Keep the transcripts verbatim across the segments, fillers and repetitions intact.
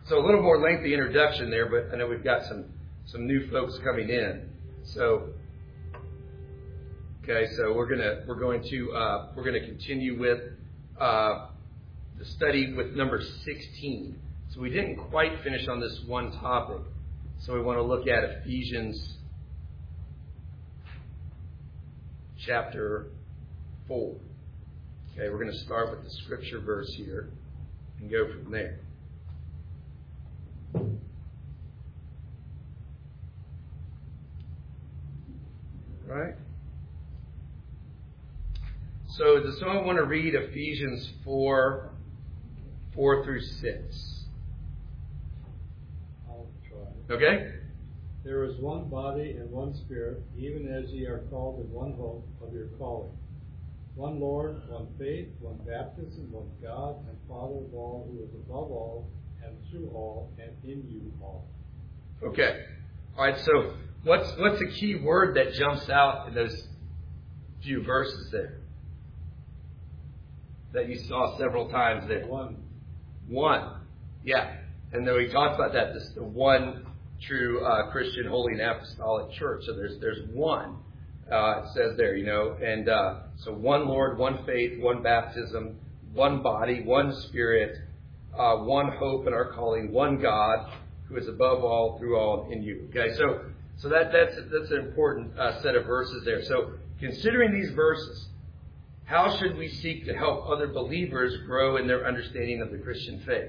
So a little more lengthy introduction there, but I know we've got some, some new folks coming in. So, okay, so we're gonna we're going to uh, we're gonna continue with uh, the study with number sixteen. So we didn't quite finish on this one topic. So we want to look at Ephesians chapter four. Okay, we're going to start with the scripture verse here and go from there. Right? So does someone want to read Ephesians four, four through six? I'll try. Okay? There is one body and one Spirit, even as ye are called in one hope of your calling. One Lord, one faith, one baptism, one God and Father of all, who is above all, and through all, and in you all. Okay. All right, so what's what's a key word that jumps out in those few verses there that you saw several times there? One. One. Yeah. And then we talked about that, this the one true uh, Christian Holy and Apostolic Church. So there's there's one. Uh, it says there, you know, and uh, so one Lord, one faith, one baptism, one body, one Spirit, uh, one hope in our calling, one God who is above all, through all, in you. Okay, so so that that's that's an important uh, set of verses there. So considering these verses, how should we seek to help other believers grow in their understanding of the Christian faith?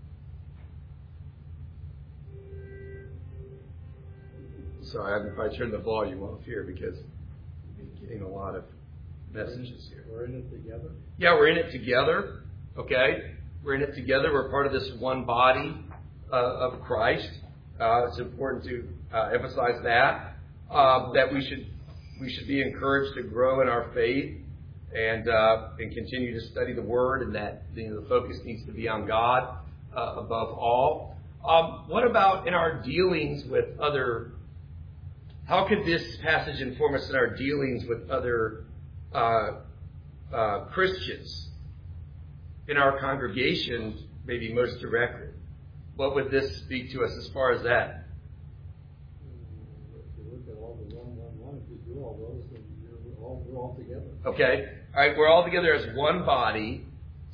Sorry, if I turn the volume off here because I'm getting a lot of messages here. We're in it together? Yeah, we're in it together. Okay? We're in it together. We're part of this one body uh, of Christ. Uh, it's important to uh, emphasize that. Uh, that we should we should be encouraged to grow in our faith and uh, and continue to study the Word, and that you know, the focus needs to be on God uh, above all. Um, what about in our dealings with other? How could this passage inform us in our dealings with other uh, uh, Christians in our congregation, maybe most directly? What would this speak to us as far as that? If you look at all the one, one, one, if you do all those, then you're all, we're all together. Okay. All right. We're all together as one body.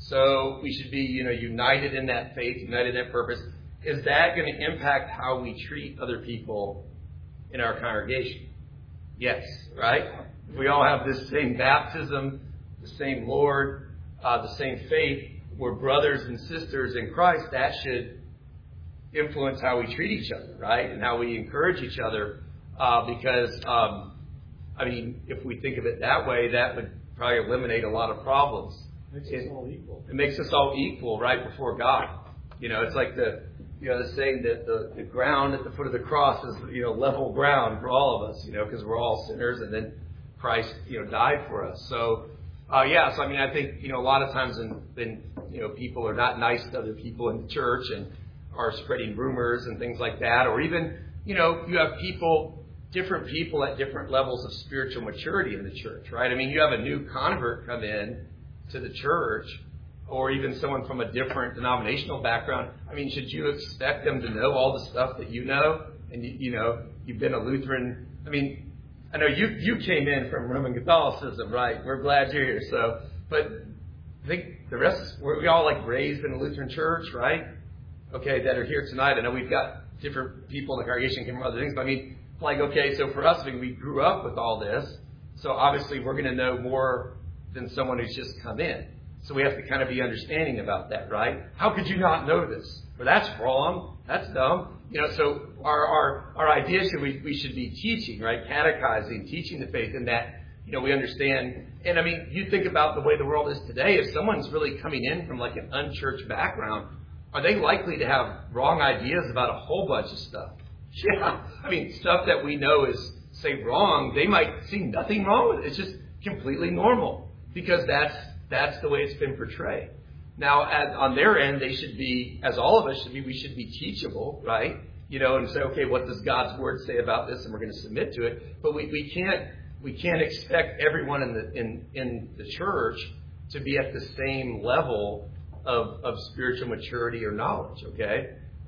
So we should be, you know, united in that faith, united in that purpose. Is that going to impact how we treat other people in our congregation? Yes, right? If we all have this same baptism, the same Lord, uh, the same faith, we're brothers and sisters in Christ, that should influence how we treat each other, right? And how we encourage each other. Uh, because, um, I mean, if we think of it that way, that would probably eliminate a lot of problems. It makes it, us all equal. It makes us all equal right before God. You know, it's like the You know, the saying that the, the ground at the foot of the cross is, you know, level ground for all of us, you know, because we're all sinners, and then Christ, you know, died for us. So, uh, yeah, so I mean, I think, you know, a lot of times when, when, you know, people are not nice to other people in the church and are spreading rumors and things like that, or even, you know, you have people, different people at different levels of spiritual maturity in the church, right? I mean, you have a new convert come in to the church, or even someone from a different denominational background. I mean, should you expect them to know all the stuff that you know? And, you, you know, you've been a Lutheran. I mean, I know you you came in from Roman Catholicism, right? We're glad you're here. So, but I think the rest, were we all like raised in a Lutheran church, right? Okay, that are here tonight. I know we've got different people in the congregation came from other things. But I mean, like, okay, so for us, I mean, we grew up with all this. So obviously we're going to know more than someone who's just come in. So we have to kind of be understanding about that, right? How could you not know this? Well, that's wrong. That's dumb. You know, so our our, our idea should we, we should be teaching, right? Catechizing, teaching the faith in that, you know, we understand. And I mean, you think about the way the world is today. If someone's really coming in from like an unchurched background, are they likely to have wrong ideas about a whole bunch of stuff? Yeah. I mean, stuff that we know is, say, wrong, they might see nothing wrong with it. It's just completely normal because that's That's the way it's been portrayed. Now, as, on their end, they should be, as all of us should be, we should be teachable, right? You know, and say, okay, what does God's Word say about this? And we're going to submit to it. But we, we can't we can't expect everyone in the in, in the church to be at the same level of, of spiritual maturity or knowledge, okay?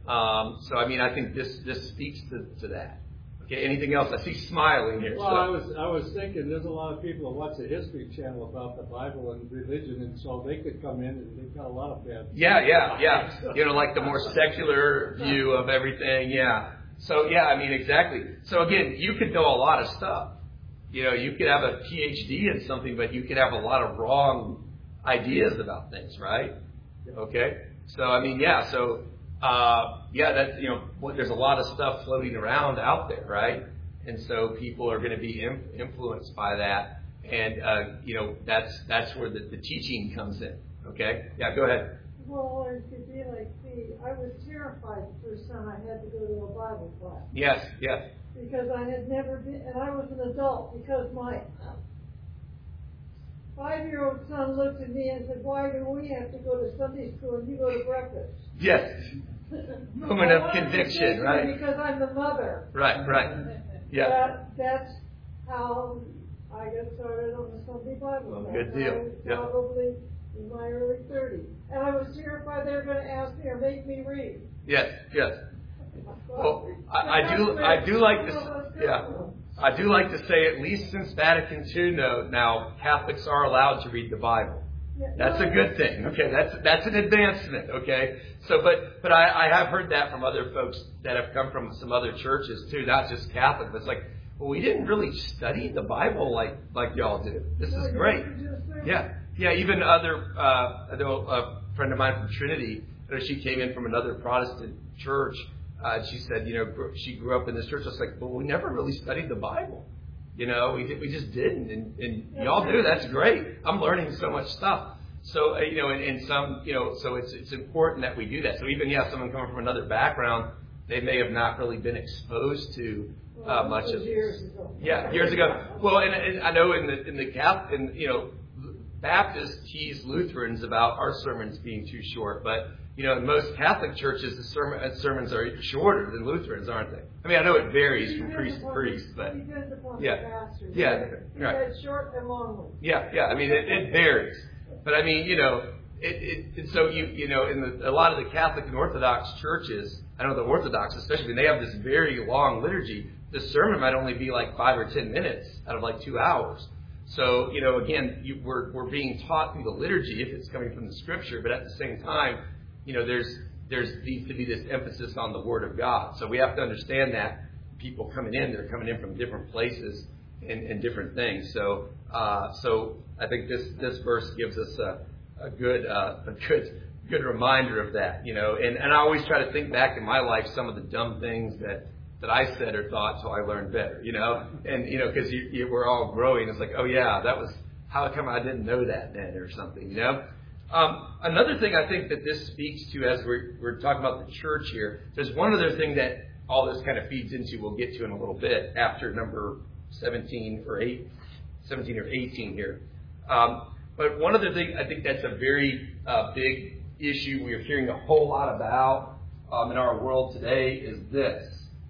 Um, so, I mean, I think this, this speaks to, to that. Okay, anything else? I see smiling here. Well, so. I was I was thinking there's a lot of people that watch the History Channel about the Bible and religion, and so they could come in and they've got a lot of bad. Yeah, yeah, yeah. You know, like the more secular view of everything. Yeah. So, yeah, I mean, exactly. So, again, you could know a lot of stuff. You know, you could have a P H D in something, but you could have a lot of wrong ideas about things, right? Okay. So, I mean, yeah. So. Uh, yeah, that's, you know, there's a lot of stuff floating around out there, right? And so people are going to be im- influenced by that. And, uh, you know, that's that's where the, the teaching comes in. Okay? Yeah, go ahead. Well, it could be like me. I was terrified the first time I had to go to a Bible class. Yes, yes. Because I had never been, and I was an adult, because my five-year-old son looked at me and said, why do we have to go to Sunday school and you go to breakfast? Yes. Moment of conviction, right? Because I'm the mother. Right, right. Yeah. That, that's how I got started on the Sunday Bible class. Well, good deal. I was Yeah. probably in my early thirties. And I was terrified they were going to ask me or make me read. Yes, yes. Well, I, I do, I do like to, yeah, I do like to say, at least since Vatican Two, no, now Catholics are allowed to read the Bible. That's a good thing. Okay, that's that's an advancement. Okay, so but but I, I have heard that from other folks that have come from some other churches too, not just Catholic. But it's like, well, we didn't really study the Bible like like y'all do. This is great. Yeah, yeah. Even other, uh, I know a friend of mine from Trinity, you know, she came in from another Protestant church. Uh, she said, you know, she grew up in this church. I was like, well, we never really studied the Bible. You know, we we just didn't, and, and y'all do. That's great. I'm learning so much stuff. So, uh, you know, in, in some, you know, so it's it's important that we do that. So even, yeah, someone coming from another background, they may have not really been exposed to uh, much of years ago. Yeah, years ago. Well, and, and I know in the in the Catholic, in you know, Baptists tease Lutherans about our sermons being too short, but you know, in most Catholic churches, the sermon, sermons are shorter than Lutherans, aren't they? I mean, I know it varies from priest to priest, but yeah, yeah, right. Short and long ones. Yeah, yeah. I mean, it, it varies, but I mean, you know, it, it, so you you know, in the, a lot of the Catholic and Orthodox churches, I know the Orthodox especially, they have this very long liturgy. The sermon might only be like five or ten minutes out of like two hours. So, you know, again, you, we're we're being taught through the liturgy if it's coming from the Scripture, but at the same time, you know, there's there's needs to be this emphasis on the Word of God. So we have to understand that people coming in, they're coming in from different places and, and different things. So uh, so I think this this verse gives us a, a good uh, a good good reminder of that. You know, and, and I always try to think back in my life some of the dumb things that. that I said or thought, so I learned better, you know? And, you know, because you, you, we're all growing. It's like, oh, yeah, that was, how come I didn't know that then or something, you know? Um, another thing I think that this speaks to as we're, we're talking about the church here, there's one other thing that all this kind of feeds into we'll get to in a little bit after number seventeen or eight, seventeen or eighteen here. Um, but one other thing I think that's a very uh, big issue we are hearing a whole lot about um, in our world today is this.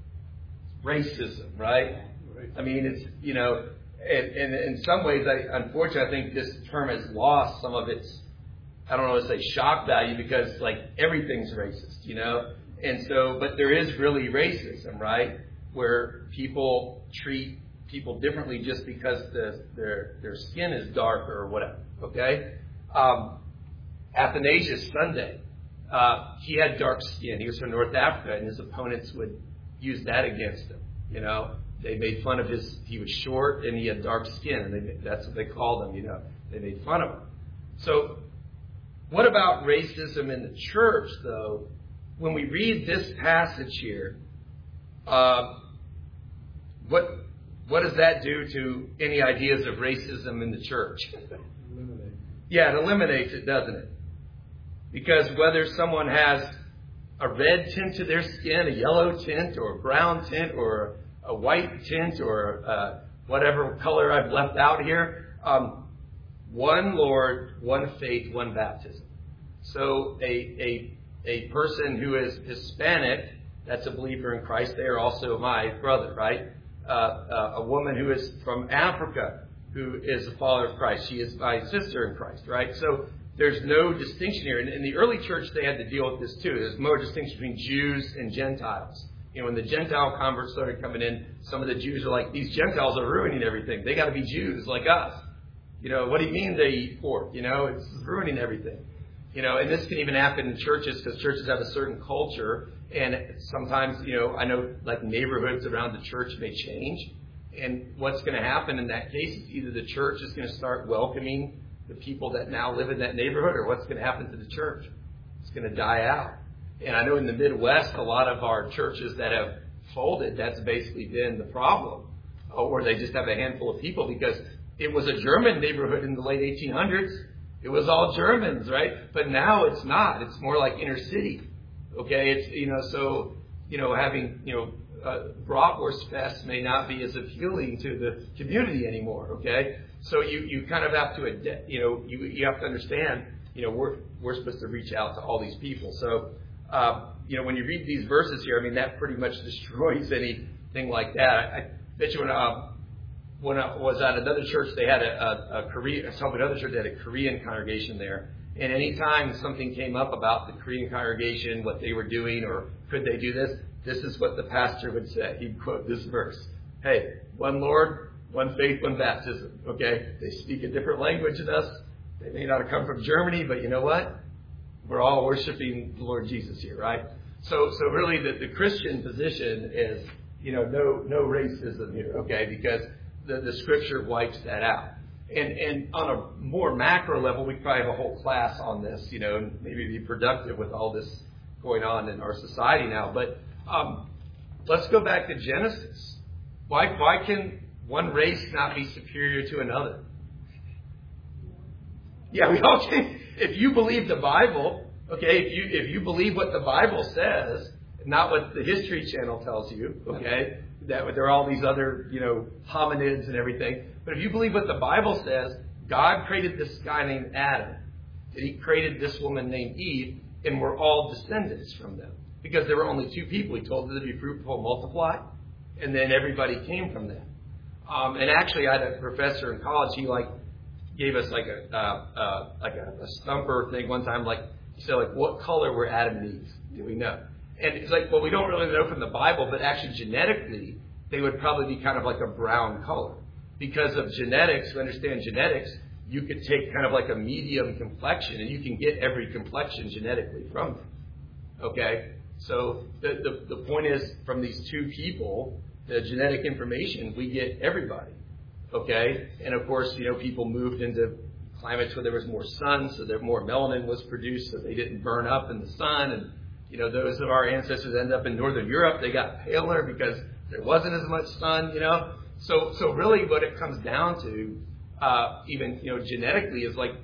Racism, right? I mean, it's, you know, and, and in some ways, I, unfortunately, I think this term has lost some of its, I don't know how to say shock value because, like, everything's racist, you know? And so, but there is really racism, right? Where people treat people differently just because the, their their skin is darker or whatever, okay? Um, Athanasius Sunday, uh, he had dark skin. He was from North Africa, and his opponents would use that against him. You know, they made fun of his, he was short and he had dark skin, and they, that's what they called him, you know. They made fun of him. So, what about racism in the church, though? When we read this passage here, uh, what what does that do to any ideas of racism in the church? Eliminate. Yeah, it eliminates it, doesn't it? Because whether someone has a red tint to their skin, a yellow tint, or a brown tint, or a white tint, or uh, whatever color I've left out here. Um, one Lord, one faith, one baptism. So a, a, a person who is Hispanic, that's a believer in Christ, they are also my brother, right? Uh, uh, a woman who is from Africa, who is a follower of Christ, she is my sister in Christ, right? So there's no distinction here. In, in the early church, they had to deal with this too. There's more distinction between Jews and Gentiles. You know, when the Gentile converts started coming in, some of the Jews are like, these Gentiles are ruining everything. They got to be Jews like us. You know, what do you mean they eat pork? You know, it's ruining everything. You know, and this can even happen in churches because churches have a certain culture. And sometimes, you know, I know like neighborhoods around the church may change. And what's going to happen in that case is either the church is going to start welcoming the people that now live in that neighborhood, or what's going to happen to the church? It's going to die out. And I know in the Midwest, a lot of our churches that have folded, that's basically been the problem. Or they just have a handful of people because it was a German neighborhood in the late eighteen hundreds. It was all Germans, right? But now it's not. It's more like inner city. Okay? It's, you know, so, you know, having, you know, uh, Bratwurst Fest may not be as appealing to the community anymore. Okay? So you, you kind of have to, ad- you know, you, you have to understand, you know, we're, we're supposed to reach out to all these people. So, Uh, you know, when you read these verses here, I mean, that pretty much destroys anything like that. I, I bet you when, uh, when I was at another church, they had a, a, a Korean, I saw another church, they had a Korean congregation there. And anytime something came up about the Korean congregation, what they were doing, or could they do this, this is what the pastor would say. He'd quote this verse. Hey, one Lord, one faith, one baptism. Okay? They speak a different language than us. They may not have come from Germany, but you know what? We're all worshiping the Lord Jesus here, right? So, so really, the, the Christian position is, you know, no, no racism here, okay? Because the, the Scripture wipes that out. And, and on a more macro level, we probably have a whole class on this, you know, and maybe be productive with all this going on in our society now. But um, let's go back to Genesis. Why, why can one race not be superior to another? Yeah, we all can. If you believe the Bible, okay, if you if you believe what the Bible says, not what the History Channel tells you, okay, that there are all these other, you know, hominids and everything. But if you believe what the Bible says, God created this guy named Adam, and He created this woman named Eve, and we're all descendants from them. Because there were only two people. He told them to be fruitful and multiply, and then everybody came from them. Um, and actually, I had a professor in college, he like, gave us like a uh, uh, like a, a stumper thing one time. Like he said, like what color were Adam and Eve? Do we know? And it's like, well, we don't really know from the Bible, but actually genetically, they would probably be kind of like a brown color because of genetics. To understand genetics, you could take kind of like a medium complexion, and you can get every complexion genetically from them. Okay, so the the, the point is, from these two people, the genetic information, we get everybody. Okay, and of course, you know, people moved into climates where there was more sun, so that more melanin was produced, so they didn't burn up in the sun. And you know, those of our ancestors ended up in Northern Europe. They got paler because there wasn't as much sun. You know, so so really, what it comes down to, uh, even you know, genetically, is like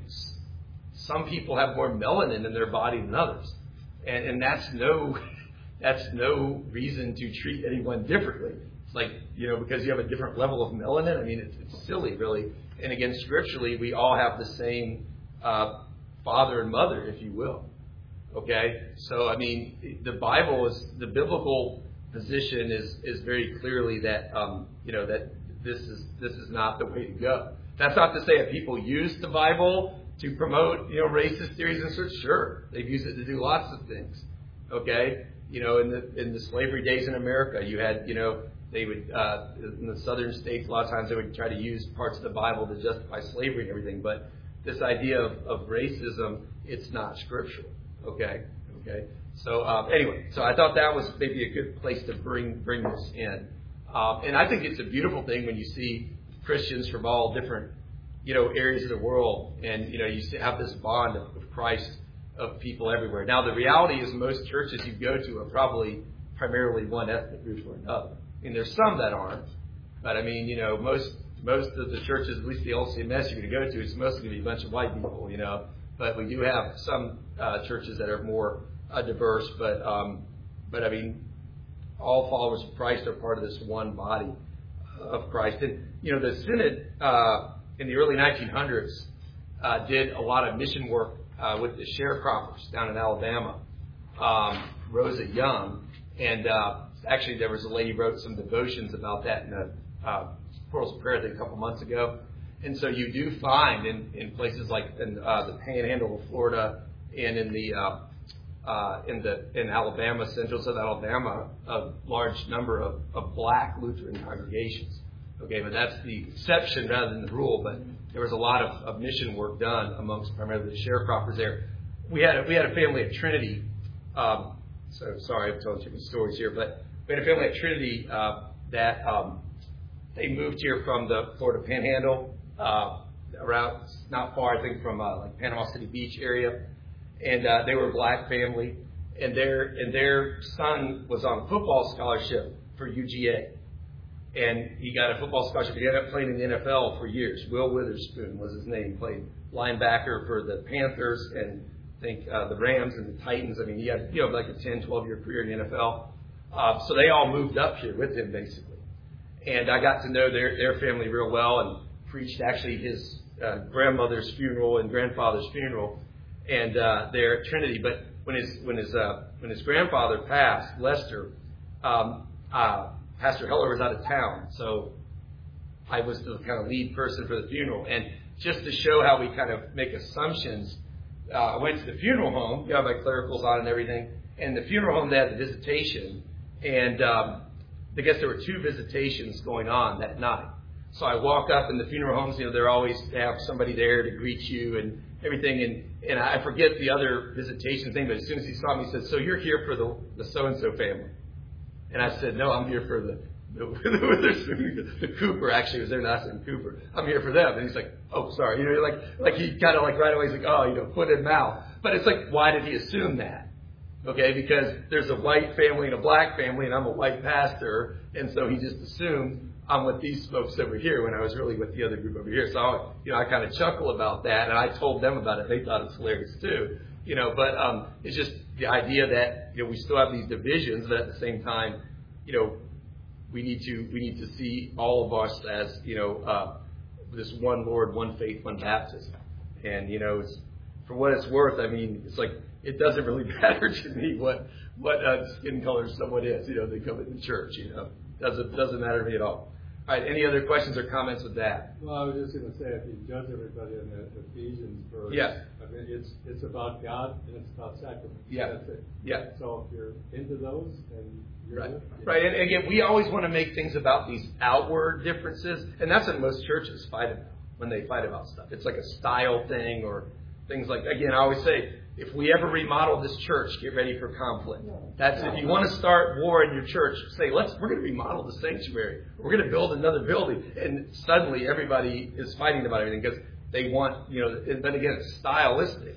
some people have more melanin in their body than others, and and that's no that's no reason to treat anyone differently. It's like, you know, because you have a different level of melanin. I mean, it's, it's silly, really. And again, scripturally, we all have the same uh, father and mother, if you will. Okay? So, I mean, the Bible is, the biblical position is is very clearly that, um, you know, that this is this is not the way to go. That's not to say that people use the Bible to promote, you know, racist theories and such. Sure, they've used it to do lots of things. Okay? You know, in the in the slavery days in America, you had, you know, they would, uh, in the southern states, a lot of times they would try to use parts of the Bible to justify slavery and everything. But this idea of, of racism, it's not scriptural. Okay? Okay? So, um, anyway, so I thought that was maybe a good place to bring bring this in. Um, and I think it's a beautiful thing when you see Christians from all different, you know, areas of the world. And, you know, you have this bond of, of Christ, of people everywhere. Now, the reality is most churches you go to are probably primarily one ethnic group or another. I mean, there's some that aren't, but I mean, you know, most most of the churches, at least the L C M S you're going to go to, it's mostly going to be a bunch of white people, you know. But we do have some uh, churches that are more uh, diverse. But um, but I mean, all followers of Christ are part of this one body of Christ. And you know, the Synod uh, in the early nineteen hundreds uh, did a lot of mission work uh, with the sharecroppers down in Alabama. Um, Rosa Young and. Uh, Actually, there was a lady who wrote some devotions about that in the uh, Pearls of Prayer, I think, a couple months ago. And so you do find in, in places like in uh, the Panhandle of Florida and in the uh, uh, in the in Alabama, central South Alabama, a large number of, of black Lutheran congregations. Okay, but that's the exception rather than the rule. But there was a lot of, of mission work done amongst primarily the sharecroppers there. We had a, we had a family at Trinity. Um, so sorry, I'm telling too many stories here, but we had a family at Trinity uh, that um, they moved here from the Florida Panhandle, uh, around not far, I think, from uh, like Panama City Beach area, and uh, they were a black family, and their and their son was on a football scholarship for U G A. And he got a football scholarship. He ended up playing in the N F L for years. Will Witherspoon was his name. Played linebacker for the Panthers and I think uh, the Rams and the Titans. I mean, he had you know like a ten, twelve-year career in the N F L. Uh, so they all moved up here with him, basically. And I got to know their, their family real well and preached actually his uh, grandmother's funeral and grandfather's funeral and uh, there at Trinity. But when his when his uh, when his grandfather passed, Lester, um, uh, Pastor Heller was out of town, so I was the kind of lead person for the funeral. And just to show how we kind of make assumptions, uh, I went to the funeral home. You know, I have my clericals on and everything. And the funeral home, they had the visitation. And um, I guess there were two visitations going on that night. So I walk up in the funeral homes. You know, they're always they have somebody there to greet you and everything. And, and I forget the other visitation thing, but as soon as he saw me, he said, "So you're here for the, the so-and-so family?" And I said, "No, I'm here for the the, the, the Cooper." Actually, it was their last name, Cooper. "I'm here for them." And he's like, "Oh, sorry." You know, like like he kind of like right away he's like, "Oh, you know, foot in mouth." But it's like, why did he assume that? Okay, because there's a white family and a black family, and I'm a white pastor, and so he just assumed I'm with these folks over here when I was really with the other group over here. So I, you know, I kind of chuckle about that, and I told them about it. They thought it was hilarious too. You know, but um, it's just the idea that, you know, we still have these divisions, but at the same time, you know, we need to we need to see all of us as, you know, uh, this one Lord, one faith, one baptism. And, you know, it's, for what it's worth, I mean, it's like it doesn't really matter to me what what uh, skin color someone is. You know, they come into church. You know, doesn't doesn't matter to me at all. All right, any other questions or comments with that? Well, I was just going to say, if you judge everybody in the Ephesians verse, yeah. I mean, it's it's about God and it's about sacrament. Yeah. That's it. Yeah. So if you're into those, then you're right. good. Right. And again, we always want to make things about these outward differences, and that's what most churches fight about when they fight about stuff. It's like a style thing or things like, again, I always say, if we ever remodel this church, get ready for conflict. That's if you want to start war in your church, say, let's we're going to remodel the sanctuary. We're going to build another building, and suddenly everybody is fighting about everything because they want, you know. But again, it's stylistic.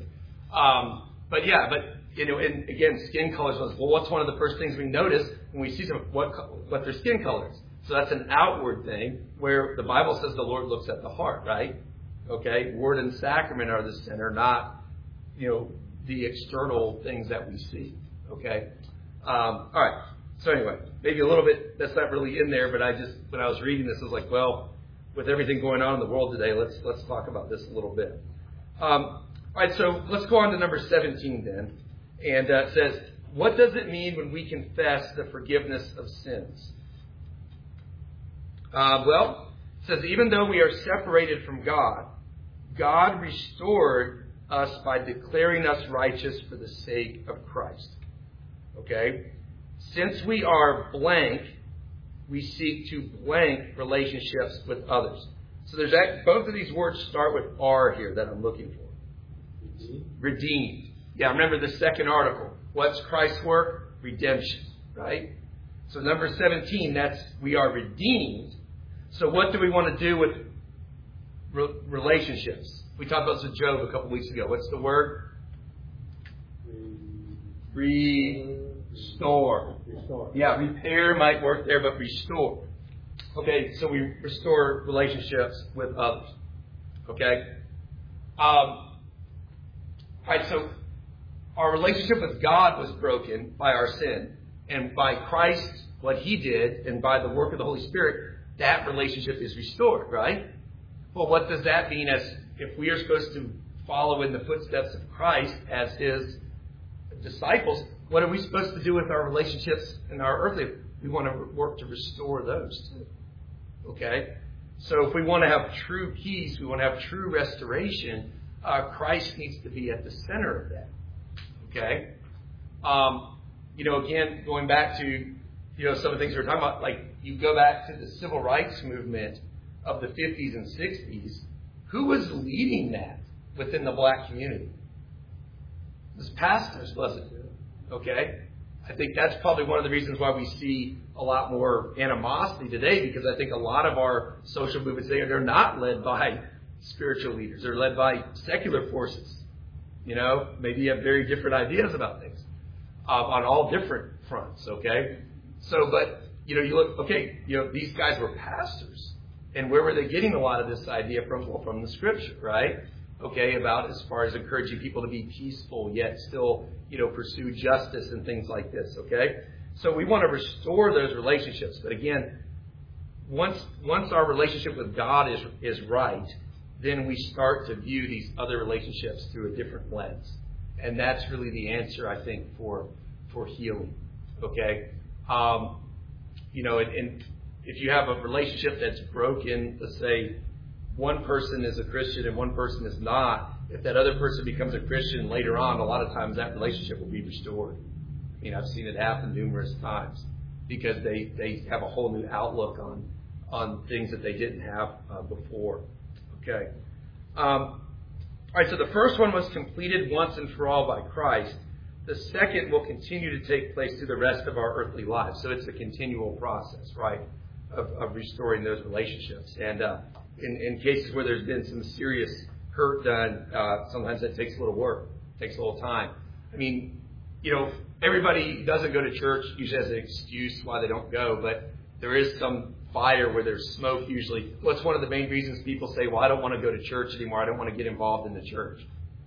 Um, but yeah, but you know, and again, skin colors was well. What's one of the first things we notice when we see some what what their skin colors? So that's an outward thing where the Bible says the Lord looks at the heart, right? Okay, word and sacrament are the center, not, you know, the external things that we see. Okay, um, all right. So anyway, maybe a little bit that's not really in there, but I just when I was reading this, I was like, well, with everything going on in the world today, let's let's talk about this a little bit. Um, all right, so let's go on to number seventeen then, and uh, it says, what does it mean when we confess the forgiveness of sins? Uh, well, it says even though we are separated from God, God restored us by declaring us righteous for the sake of Christ. Okay? Since we are blank, we seek to blank relationships with others. So there's that, both of these words start with R here that I'm looking for. Redeemed. Redeemed. Yeah, remember the second article. What's Christ's work? Redemption. Right? So number seventeen, that's we are redeemed. So what do we want to do with re- relationships? We talked about this with Job a couple weeks ago. What's the word? Restore. Restore. Yeah, repair might work there, but restore. Okay, so we restore relationships with others. Okay? Um, all right, so our relationship with God was broken by our sin. And by Christ, what He did, and by the work of the Holy Spirit, that relationship is restored, right? Well, what does that mean as if we are supposed to follow in the footsteps of Christ as His disciples? What are we supposed to do with our relationships in our earthly? We want to work to restore those too. Okay? So if we want to have true peace, we want to have true restoration, uh, Christ needs to be at the center of that. Okay? Um, you know, again, going back to, you know, some of the things we were talking about, like you go back to the civil rights movement of the fifties and sixties, who was leading that within the black community? It was pastors, wasn't it? Okay? I think that's probably one of the reasons why we see a lot more animosity today, because I think a lot of our social movements today, they're not led by spiritual leaders. They're led by secular forces. You know, maybe you have very different ideas about things uh, on all different fronts, okay? So, but, you know, you look, okay, you know, these guys were pastors. And where were they getting a lot of this idea from? Well, from the Scripture, right? Okay, about as far as encouraging people to be peaceful, yet still, you know, pursue justice and things like this, okay? So we want to restore those relationships. But again, once once our relationship with God is is right, then we start to view these other relationships through a different lens. And that's really the answer, I think, for for healing, okay? Um, you know, and, and if you have a relationship that's broken, let's say one person is a Christian and one person is not, if that other person becomes a Christian later on, a lot of times that relationship will be restored. I mean, I've seen it happen numerous times because they, they have a whole new outlook on on things that they didn't have uh, before. Okay. Um, all right, so the first one was completed once and for all by Christ. The second will continue to take place through the rest of our earthly lives. So it's a continual process, right, of, of restoring those relationships. And uh, in, in cases where there's been some serious hurt done, uh, sometimes that takes a little work, takes a little time. I mean, you know, everybody doesn't go to church usually as an excuse why they don't go, but there is some fire where there's smoke usually. What's one of the main reasons people say, well, I don't want to go to church anymore. I don't want to get involved in the church.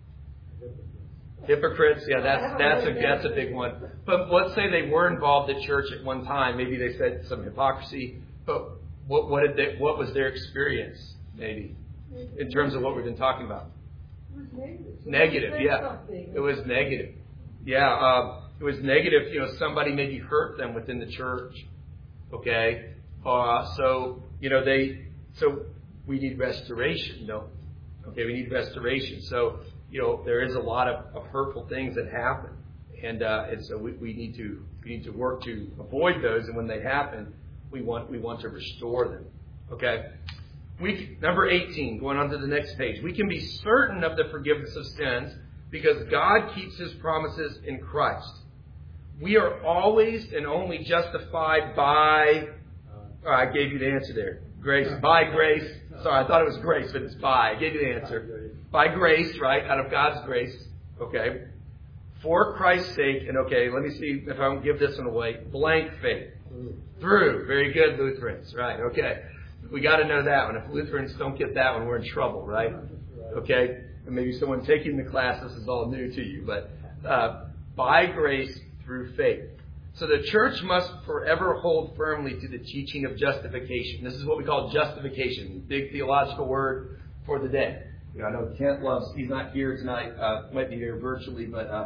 Hypocrites, yeah, that's that's a that's a big one. But let's say they were involved at church at one time. Maybe they said some hypocrisy. But what what did they, what was their experience? Maybe in terms of what we've been talking about. It was negative. Negative, yeah. It was negative. Yeah, um, it was negative. You know, somebody maybe hurt them within the church. Okay, uh, so you know they. So we need restoration. No, okay, we need restoration. So. You know, there is a lot of, of hurtful things that happen, and uh, and so we, we need to we need to work to avoid those. And when they happen, we want we want to restore them. Okay, we number eighteen. Going on to the next page, we can be certain of the forgiveness of sins because God keeps His promises in Christ. We are always and only justified by. Oh, I gave you the answer there. Grace, by grace. Sorry, I thought it was grace, but it's by. I gave you the answer. By grace, right? Out of God's grace. Okay. For Christ's sake, and okay, let me see if I don't give this one away. Blank faith. Through. Very good, Lutherans. Right. Okay. We got to know that one. If Lutherans don't get that one, we're in trouble, right? Okay. And maybe someone taking the class, this is all new to you. But uh, by grace through faith. So the church must forever hold firmly to the teaching of justification. This is what we call justification. Big theological word for the day. You know, I know Kent loves, he's not here tonight, uh, might be here virtually, but uh,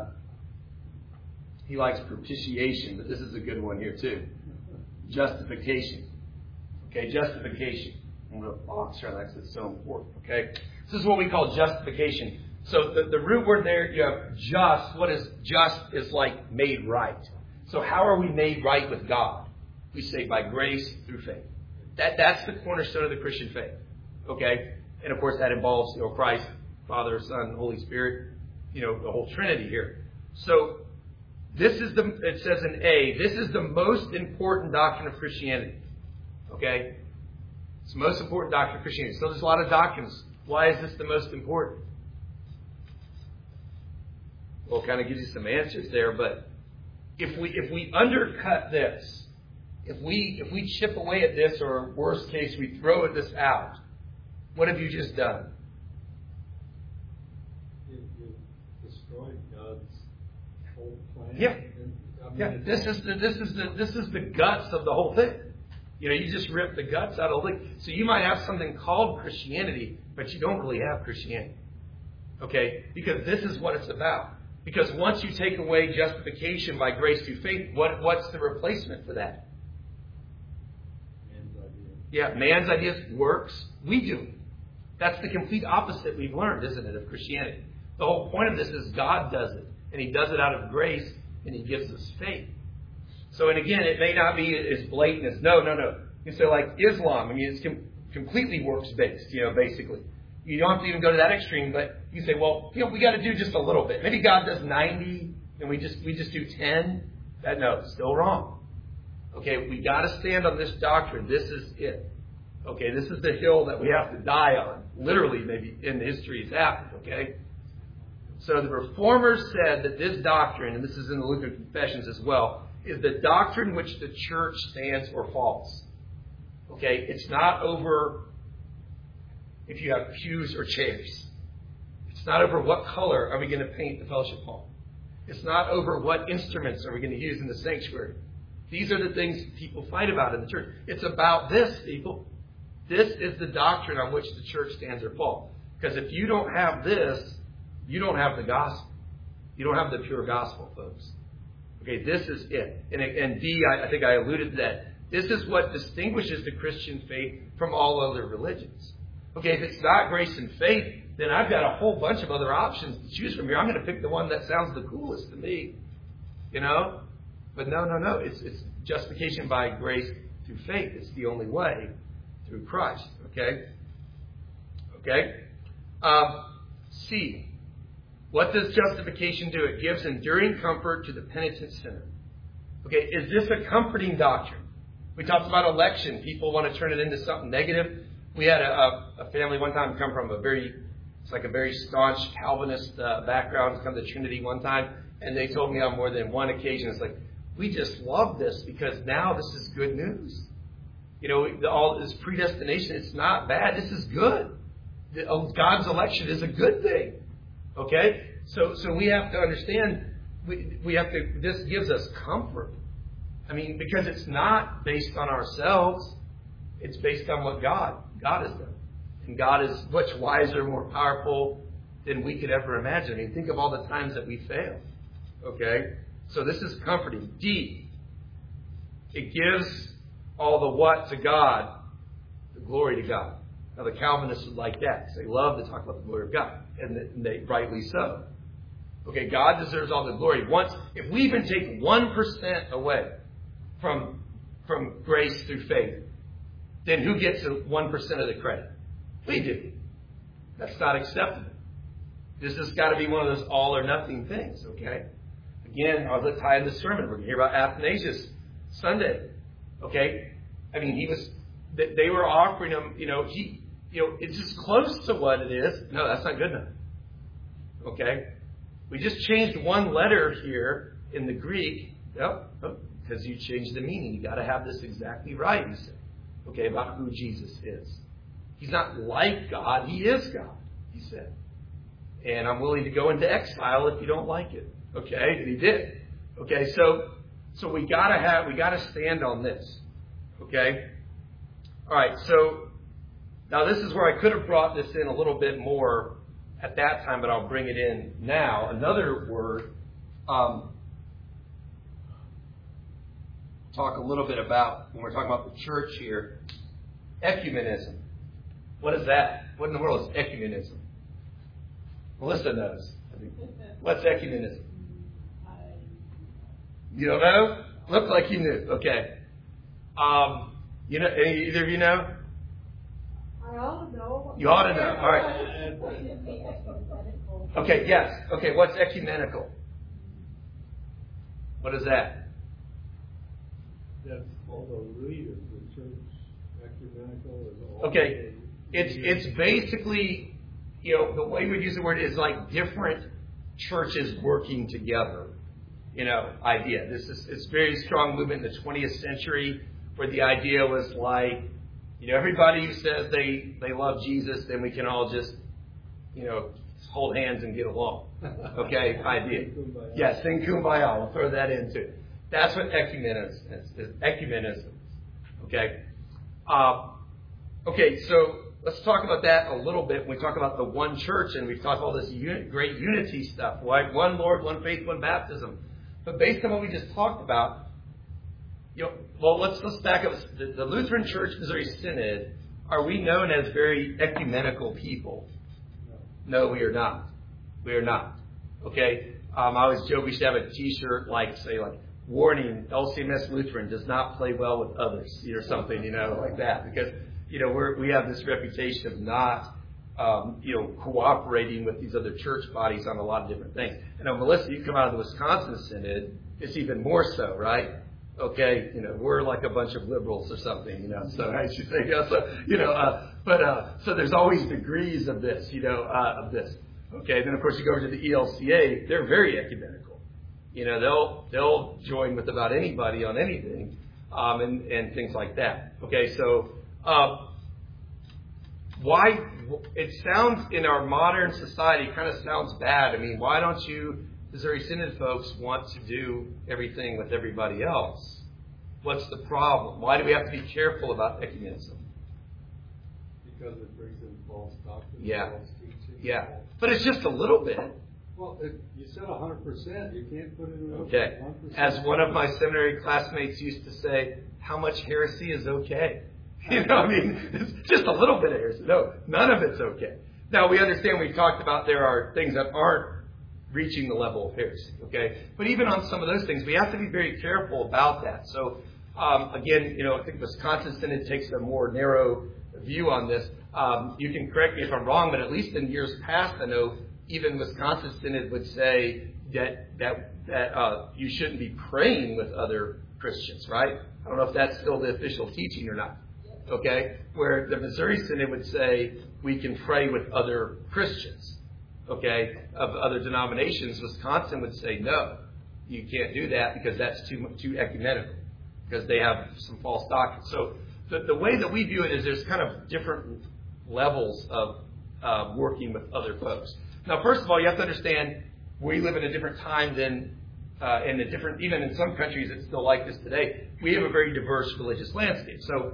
he likes propitiation, but this is a good one here too. Justification. Okay, justification. I'm going to box around that because it's so important. Okay, this is what we call justification. So the, the root word there, you have just. What is just is like made right. So how are we made right with God? We say by grace through faith. That that's the cornerstone of the Christian faith. Okay? And of course that involves, you know, Christ, Father, Son, Holy Spirit, you know, the whole Trinity here. So this is the, it says in A, this is the most important doctrine of Christianity. Okay? It's the most important doctrine of Christianity. So there's a lot of doctrines. Why is this the most important? Well, it kind of gives you some answers there, but If we if we undercut this, if we if we chip away at this, or worst case, we throw this out, what have you just done? You, you destroyed God's whole plan. Yeah, I mean, yeah. This is the this is the this is the guts of the whole thing. You know, you just rip the guts out of the thing. So you might have something called Christianity, but you don't really have Christianity. Okay, because this is what it's about. Because once you take away justification by grace through faith, what, what's the replacement for that? Man's idea. Yeah, man's ideas works. We do. That's the complete opposite we've learned, isn't it, of Christianity? The whole point of this is God does it. And he does it out of grace, and he gives us faith. So, and again, it may not be as blatant as, no, no, no. You say like Islam, I mean, it's com- completely works-based, you know, basically. You don't have to even go to that extreme, but you say, well, you know, we got to do just a little bit. Maybe God does ninety, and we just we just do ten. That no, still wrong. Okay, we got to stand on this doctrine. This is it. Okay, this is the hill that we have to die on. Literally, maybe in history it's happened. Okay, so the Reformers said that this doctrine, and this is in the Lutheran Confessions as well, is the doctrine which the church stands or falls. Okay, it's not over if you have pews or chairs. It's not over what color are we going to paint the fellowship hall. It's not over what instruments are we going to use in the sanctuary. These are the things people fight about in the church. It's about this, people. This is the doctrine on which the church stands or falls. Because if you don't have this, you don't have the gospel. You don't have the pure gospel, folks. Okay, this is it. And, and D, I, I think I alluded to that. This is what distinguishes the Christian faith from all other religions. Okay, if it's not grace and faith, then I've got a whole bunch of other options to choose from here. I'm going to pick the one that sounds the coolest to me. You know? But no, no, no. It's, it's justification by grace through faith. It's the only way through Christ. Okay? Okay? Um, C. What does justification do? It gives enduring comfort to the penitent sinner. Okay, is this a comforting doctrine? We talked about election. People want to turn it into something negative. We had a, a, a family one time come from a very, it's like a very staunch Calvinist uh, background, come to Trinity one time, and they told me on more than one occasion, it's like, we just love this because now this is good news. You know, the, all this predestination, it's not bad. This is good. The, oh, God's election is a good thing. Okay? So so we have to understand, we, we have to, this gives us comfort. I mean, because it's not based on ourselves. It's based on what God, God has done. And God is much wiser, more powerful than we could ever imagine. I mean, think of all the times that we fail. Okay? So this is comforting. D. It gives all the what to God, the glory to God. Now the Calvinists would like that. They love to talk about the glory of God. And they rightly so. Okay, God deserves all the glory. Once, if we even take one percent away from, from grace through faith, then who gets one percent of the credit? We do. That's not acceptable. This has got to be one of those all or nothing things, okay? Again, I'll tie in the sermon. We're going to hear about Athanasius Sunday, okay? I mean, he was, they were offering him, you know, he, you know, it's as close to what it is. No, that's not good enough. Okay? We just changed one letter here in the Greek. Yep, oh, because you changed the meaning. You got to have this exactly right, he said. Okay, about who Jesus is. He's not like God. He is God, he said. And I'm willing to go into exile if you don't like it. Okay? And he did. Okay, so so we gotta have we gotta stand on this. Okay? All right, so now this is where I could have brought this in a little bit more at that time, but I'll bring it in now. Another word, um, talk a little bit about, when we're talking about the church here, ecumenism. What is that? What in the world is ecumenism? Melissa knows. What's ecumenism? You don't know? Looked like you knew. Okay. Um, you know, either of you know? I ought to know. You ought to know. All right. Okay, yes. Okay, what's ecumenical? What is that? That's all the leaders of the church. Ecumenical is all. Okay. It's it's basically, you know, the way we use the word is like different churches working together. You know, idea. This is it's very strong movement in the twentieth century where the idea was like, you know, everybody who says they, they love Jesus, then we can all just, you know, hold hands and get along. Okay, idea. Yes, sing Kumbaya. We'll throw that in too. That's what ecumenism is. Ecumenism. Okay. Uh, okay, so let's talk about that a little bit when we talk about the one church, and we've talked about this uni- great unity stuff, right? One Lord, one faith, one baptism. But based on what we just talked about, you know, well, let's let's back up. The, the Lutheran Church Missouri Synod, are we known as very ecumenical people? No, we are not. We are not. Okay? Um, I always joke we should have a T-shirt like, say, like, warning, L C M S Lutheran does not play well with others, or something, you know, like that. Because, you know, we're, we have this reputation of not, um, you know, cooperating with these other church bodies on a lot of different things. And now, Melissa, you come out of the Wisconsin Synod, it's even more so, right? Okay, you know, we're like a bunch of liberals or something, you know, so I should say, yeah, so, you know, uh, but, uh, so there's always degrees of this, you know, uh, of this. Okay, then of course you go over to the E L C A, they're very ecumenical. You know, they'll, they'll join with about anybody on anything, um, and, and things like that. Okay, so, um, why, it sounds in our modern society kind of sounds bad. I mean, why don't you, Missouri Synod folks, want to do everything with everybody else? What's the problem? Why do we have to be careful about ecumenism? Because it brings in false doctrine, Yeah. false teaching. Yeah. But it's just a little bit. Well, if you said one hundred percent, you can't put it in Okay. one percent. As one of my seminary classmates used to say, how much heresy is okay? You know, I mean, it's just a little bit of heresy. No, none of it's okay. Now, we understand we talked about there are things that aren't reaching the level of heresy, okay? But even on some of those things, we have to be very careful about that. So, um, again, you know, I think Wisconsin Synod takes a more narrow view on this. Um, you can correct me if I'm wrong, but at least in years past, I know even Wisconsin Synod would say that that that uh, you shouldn't be praying with other Christians, right? I don't know if that's still the official teaching or not. Okay, where the Missouri Synod would say we can pray with other Christians. Okay, of other denominations, Wisconsin would say no, you can't do that because that's too too ecumenical, because they have some false doctrine. So the, the way that we view it is there's kind of different levels of uh, working with other folks. Now, first of all, you have to understand we live in a different time than uh, in a different, even in some countries it's still like this today. We have a very diverse religious landscape. So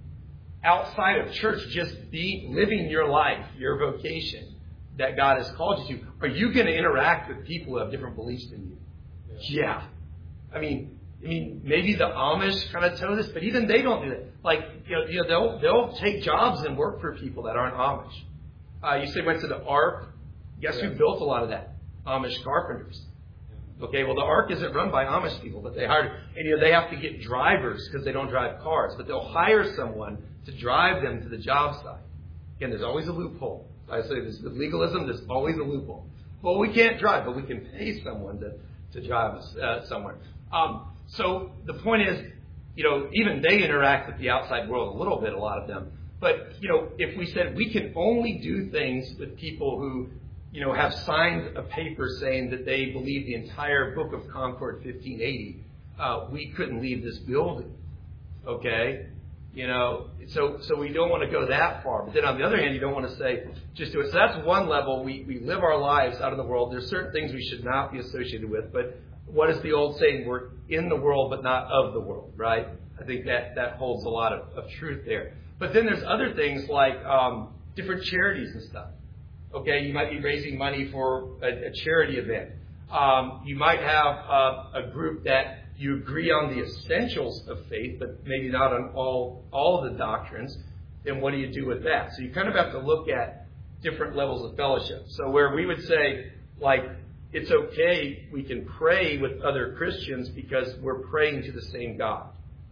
outside of church, just be living your life, your vocation that God has called you to, are you going to interact with people who have different beliefs than you? Yeah. yeah. I mean, I mean, maybe the Amish kind of toe this, but even they don't do that. Like, you know, you know they'll they'll take jobs and work for people that aren't Amish. Uh, you said went to the Ark. Guess yeah. who built a lot of that? Amish carpenters. Okay, well, the Ark isn't run by Amish people, but they hired, and you know, they have to get drivers because they don't drive cars, but they'll hire someone to drive them to the job site. Again, there's always a loophole. I say this with legalism, there's always a loophole. Well, we can't drive, but we can pay someone to, to drive us uh, somewhere. Um, so the point is, you know, even they interact with the outside world a little bit, a lot of them. But, you know, if we said we can only do things with people who, you know, have signed a paper saying that they believe the entire Book of Concord fifteen eighty, uh, we couldn't leave this building. Okay? You know, so so we don't want to go that far. But then on the other hand, you don't want to say, just do it. So that's one level. We, we live our lives out in the world. There's certain things we should not be associated with. But what is the old saying? We're in the world, but not of the world, right? I think that, that holds a lot of, of truth there. But then there's other things like um, different charities and stuff. Okay, you might be raising money for a, a charity event. Um, you might have uh, a group that you agree on the essentials of faith, but maybe not on all all of the doctrines. Then what do you do with that? So you kind of have to look at different levels of fellowship. So where we would say, like, it's okay, we can pray with other Christians because we're praying to the same God.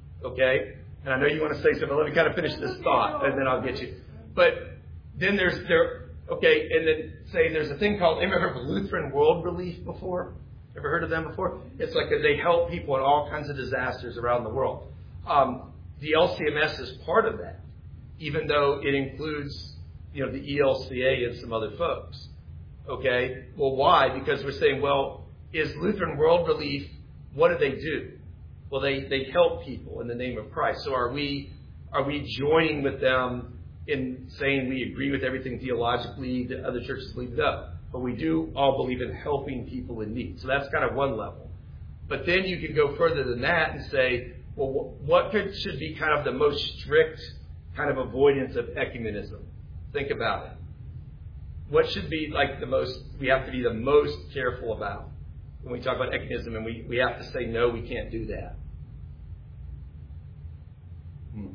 Okay? And I know you want to say something, but let me kind of finish this thought, and then I'll get you. But then there's, there, okay, and then say there's a thing called, ever heard of Lutheran World Relief before? Ever heard of them before? It's like they help people in all kinds of disasters around the world. Um, the L C M S is part of that, even though it includes, you know, the E L C A and some other folks. Okay? Well, why? Because we're saying, well, is Lutheran World Relief, what do they do? Well, they, they help people in the name of Christ. So are we are we joining with them in saying we agree with everything theologically that other churches believe? No. But we do all believe in helping people in need. So that's kind of one level. But then you can go further than that and say, well, what could, should be kind of the most strict kind of avoidance of ecumenism? Think about it. What should be like the most, we have to be the most careful about when we talk about ecumenism, and we, we have to say, no, we can't do that? Hmm.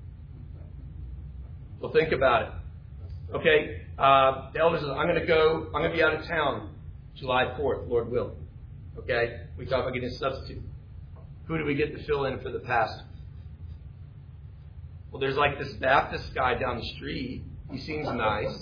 Well, think about it. Okay, uh, the elders, I'm going to go, I'm going to be out of town July fourth, Lord willing. Okay, we talk about getting a substitute. Who do we get to fill in for the pastor? Well, there's like this Baptist guy down the street. He seems nice.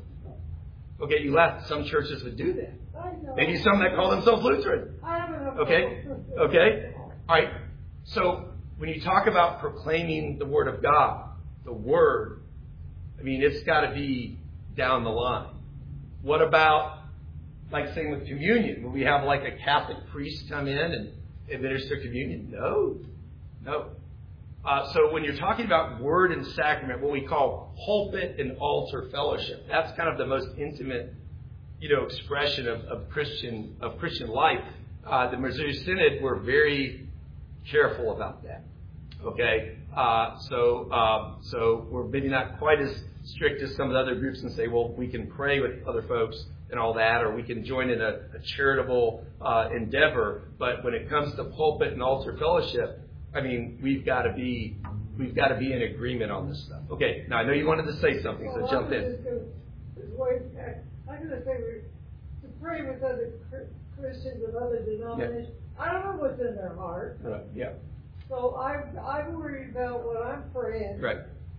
Okay, you left. Some churches would do that. Maybe some that call themselves Lutheran. Okay, okay. All right. So when you talk about proclaiming the Word of God, the Word, I mean, it's got to be down the line. What about, like saying with communion, when we have like a Catholic priest come in and administer communion? No, no. Uh, so when you're talking about word and sacrament, what we call pulpit and altar fellowship, that's kind of the most intimate, you know, expression of, of Christian of Christian life. Uh, the Missouri Synod were very careful about that. Okay, uh, so um, so we're maybe not quite as strict as some of the other groups and say, well, we can pray with other folks and all that, or we can join in a, a charitable uh, endeavor. But when it comes to pulpit and altar fellowship, I mean, we've got to be we've got to be in agreement on this stuff. Okay, now I know you wanted to say something, so well, jump in. I'm going to say we're to pray with other Christians of other denominations. Yeah. I don't know what's in their heart. Right. Yeah. So I I worry about what I'm praying. Right.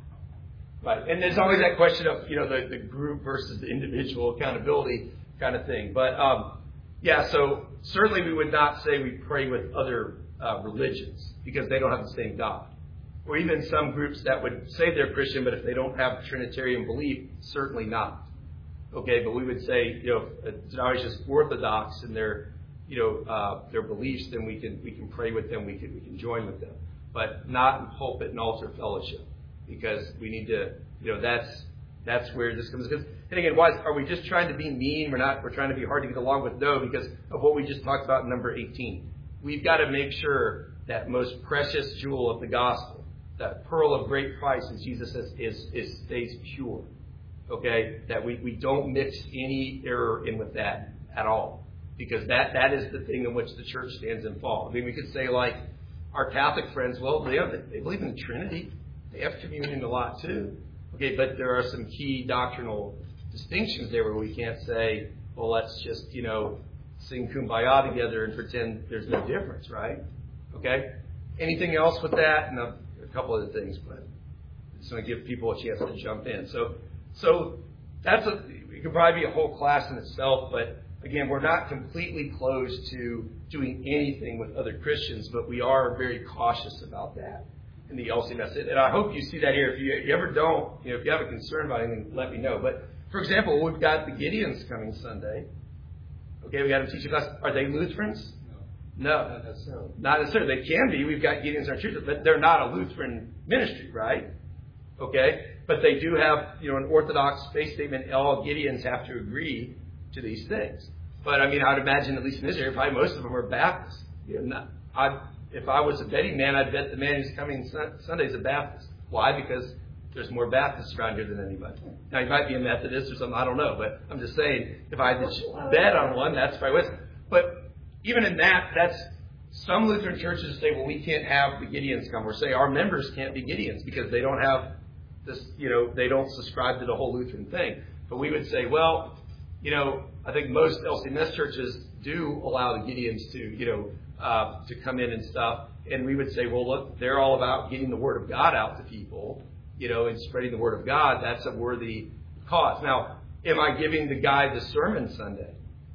Right. And there's always that question of, you know, the, the group versus the individual accountability kind of thing. But um, yeah, so certainly we would not say we pray with other uh, religions because they don't have the same God. Or even some groups that would say they're Christian, but if they don't have Trinitarian belief, certainly not. Okay, but we would say, you know, if it's always just orthodox in their, you know, uh, their beliefs, then we can we can pray with them, we can we can join with them, but not in pulpit and altar fellowship, because we need to, you know, that's that's where this comes. Because, and again, why are we just trying to be mean? We're not. We're trying to be hard to get along with. No, because of what we just talked about in number eighteen. We've got to make sure that most precious jewel of the gospel, that pearl of great price, as Jesus says, is is stays pure. Okay, that we, we don't mix any error in with that at all, because that, that is the thing in which the church stands and falls. I mean, we could say, like, our Catholic friends, well, they, have, they believe in the Trinity. They have communion a lot, too. Okay, but there are some key doctrinal distinctions there where we can't say, well, let's just, you know, sing Kumbaya together and pretend there's no difference, right? Okay? Anything else with that? And a, a couple other things, but I just want to give people a chance to jump in. So, So that's a, it could probably be a whole class in itself, but again, we're not completely closed to doing anything with other Christians, but we are very cautious about that in the L C M S. And I hope you see that here. If you, you ever don't, you know, if you have a concern about anything, let me know. But for example, we've got the Gideons coming Sunday. Okay, we got them teaching class. Are they Lutherans? No. No. Not necessarily. Not necessarily. They can be. We've got Gideons in our churches, but they're not a Lutheran ministry, right? Okay? But they do have, you know, an Orthodox faith statement. All Gideons have to agree to these things. But, I mean, I would imagine, at least in this area, probably most of them are Baptists. You know, not, I, if I was a betting man, I'd bet the man who's coming Sunday is a Baptist. Why? Because there's more Baptists around here than anybody. Now, he might be a Methodist or something. I don't know. But I'm just saying, if I had to bet on one, that's probably what. But even in that, that's some Lutheran churches say, well, we can't have the Gideons come. Or say our members can't be Gideons because they don't have this, you know, they don't subscribe to the whole Lutheran thing. But we would say, well, you know, I think most L C M S churches do allow the Gideons to, you know, uh, to come in and stuff. And we would say, well, look, they're all about getting the Word of God out to people, you know, and spreading the Word of God. That's a worthy cause. Now, am I giving the guy the sermon Sunday?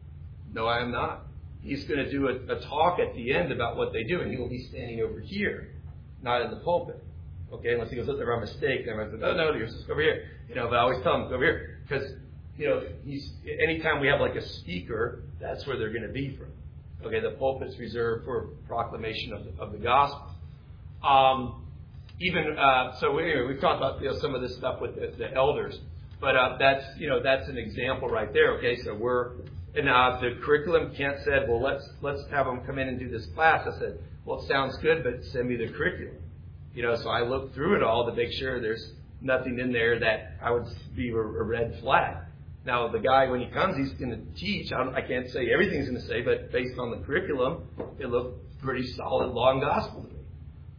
No, I am not. He's going to do a, a talk at the end about what they do, and he will be standing over here, not in the pulpit. Okay, unless he goes, look, they're a mistake. Then I said, oh, no, you're supposed to go over here. You know, but I always tell him, go over here. Because, you know, he's, anytime we have like a speaker, that's where they're going to be from. Okay, the pulpit's reserved for proclamation of the, of the gospel. Um, even, uh, so anyway, we've talked about, you know, some of this stuff with the, the elders. But uh, that's, you know, that's an example right there. Okay, so we're, and uh, the curriculum, Kent said, well, let's, let's have them come in and do this class. I said, well, it sounds good, but send me the curriculum. You know, so I looked through it all to make sure there's nothing in there that I would be a, a red flag. Now, the guy, when he comes, he's going to teach. I, don't, I can't say everything he's going to say, but based on the curriculum, it looked pretty solid, long gospel to me.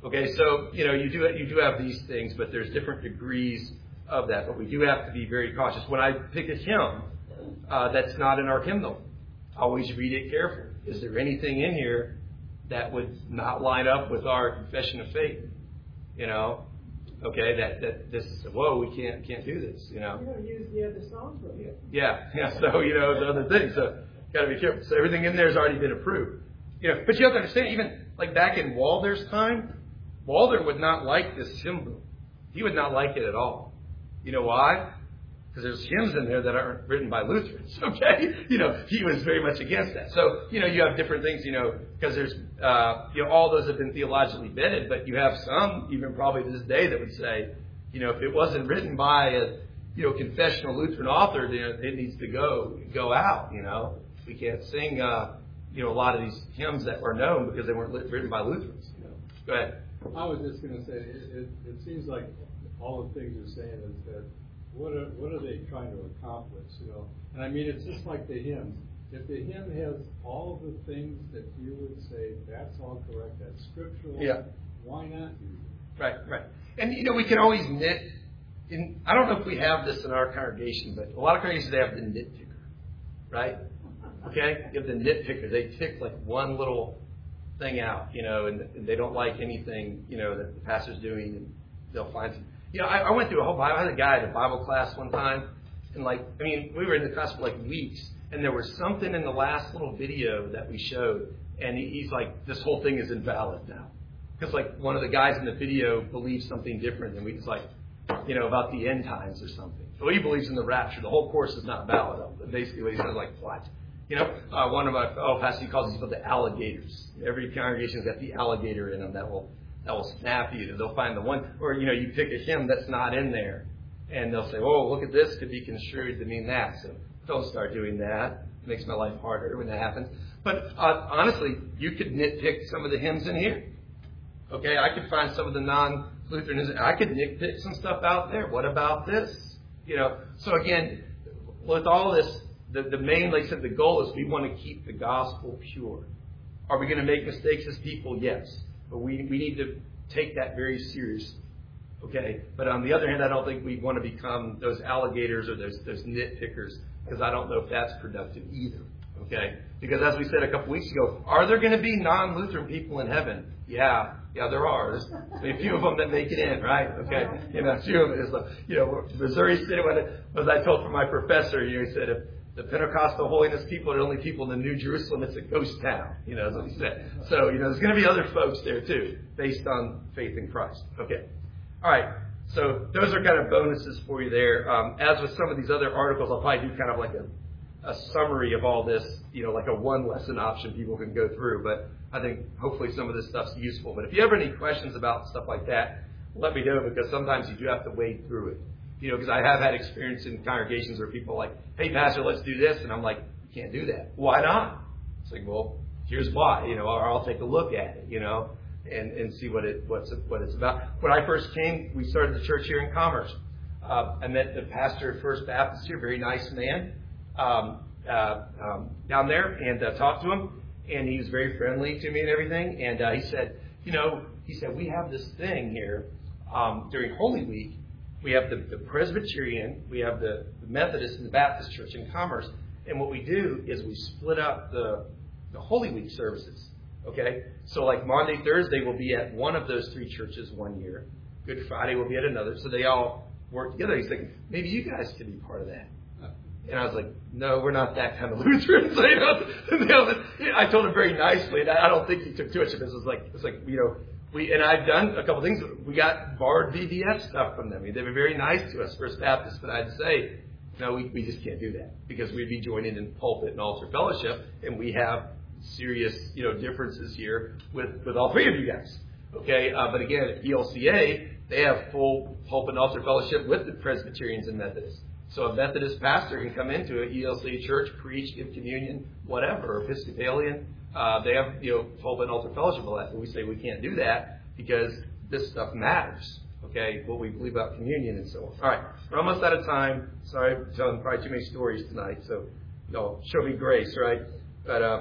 Okay, so, you know, you do you do have these things, but there's different degrees of that. But we do have to be very cautious. When I pick a hymn uh, that's not in our hymnal, I always read it carefully. Is there anything in here that would not line up with our confession of faith? You know, okay, that, that this is, whoa, we can't can't do this, you know. You don't use the other songs with it. Yeah, yeah, so, you know, the other things. So, got to be careful. So, everything in there has already been approved. You know, but you have to understand, even like back in Walder's time, Walder would not like this hymn book. He would not like it at all. You know why? Because there's hymns in there that aren't written by Lutherans, okay? You know, he was very much against that. So, you know, you have different things, you know, because there's, uh, you know, all those have been theologically vetted, but you have some, even probably to this day, that would say, you know, if it wasn't written by a, you know, confessional Lutheran author, then it needs to go, go out, you know. We can't sing, uh, you know, a lot of these hymns that were known because they weren't written by Lutherans, you know. Go ahead. I was just going to say, it, it, it seems like all the things you're saying is that what are what are they trying to accomplish, you know? And I mean, it's just like the hymns. If the hymn has all of the things that you would say, that's all correct, that's scriptural, yeah. Why not use it? Right, right. And, you know, we can always nit. In, I don't know if we have this in our congregation, but a lot of congregations, they have the nitpicker, right? Okay? You have the nitpicker. They pick like one little thing out, you know, and, and they don't like anything, you know, that the pastor's doing, and they'll find some. You know, I, I went through a whole Bible. I had a guy at a Bible class one time, and like, I mean, we were in the class for like weeks, and there was something in the last little video that we showed, and he, he's like, this whole thing is invalid now. Because like one of the guys in the video believes something different than we, it's like, you know, about the end times or something. So he believes in the rapture. The whole course is not valid. Basically what he says, like, what? You know, uh, one of my fellow pastors, he calls these people the alligators. Every congregation's got the alligator in them that will that will snap you. They'll find the one, or, you know, you pick a hymn that's not in there, and they'll say, oh, look at this, could be construed to mean that. So don't start doing that. It makes my life harder when that happens. But uh, honestly, you could nitpick some of the hymns in here. Okay, I could find some of the non-Lutheranism. I could nitpick some stuff out there. What about this? You know, so again, with all this, the, the main, like I said, the goal is we want to keep the gospel pure. Are we going to make mistakes as people? Yes. But we we need to take that very seriously. Okay? But on the other hand, I don't think we want to become those alligators or those, those nitpickers, because I don't know if that's productive either. Okay? Because as we said a couple weeks ago, are there going to be non-Lutheran people in heaven? Yeah. Yeah, there are. There's a few of them that make it in, right? Okay? You know, a few of them is, you know, Missouri City, when I told from my professor, you know, he said, if the Pentecostal holiness people are the only people in the New Jerusalem, it's a ghost town. You know, that's what he said. So, you know, there's going to be other folks there too, based on faith in Christ. Okay. All right. So those are kind of bonuses for you there. Um, as with some of these other articles, I'll probably do kind of like a, a summary of all this, you know, like a one lesson option people can go through. But I think hopefully some of this stuff's useful. But if you have any questions about stuff like that, let me know, because sometimes you do have to wade through it. You know, because I have had experience in congregations where people are like, hey, Pastor, let's do this. And I'm like, you can't do that. Why not? It's like, well, here's why, you know, or I'll take a look at it, you know, and, and see what it what's what it's about. When I first came, we started the church here in Commerce. Uh, I met the pastor of First Baptist here, very nice man, um, uh, um, down there, and uh, talked to him. And he was very friendly to me and everything. And uh, he said, you know, he said, we have this thing here um, during Holy Week. We have the, the Presbyterian, we have the, the Methodist and the Baptist Church in Commerce. And what we do is we split up the, the Holy Week services. Okay? So like Maundy, Thursday will be at one of those three churches one year. Good Friday will be at another. So they all work together. He's thinking, maybe you guys could be part of that. And I was like, no, we're not that kind of Lutherans. So, you know, you know, I told him very nicely, and I don't think he took too much of this. It was like, it's like, you know, we, and I've done a couple of things. We got borrowed V D F stuff from them. They were very nice to us, First Baptist, but I'd say, no, we, we just can't do that, because we'd be joining in pulpit and altar fellowship, and we have serious, you know, differences here with, with all three of you guys. Okay, uh, but again, at E L C A, they have full pulpit and altar fellowship with the Presbyterians and Methodists. So a Methodist pastor can come into an E L C A church, preach, give communion, whatever, or Episcopalian. Uh, they have, you know, pulpit and altar fellowship all that. But we say we can't do that because this stuff matters. Okay, what we believe about communion and so on. All right, we're almost out of time. Sorry, I'm telling probably too many stories tonight. So, you know, show me grace, right? But uh,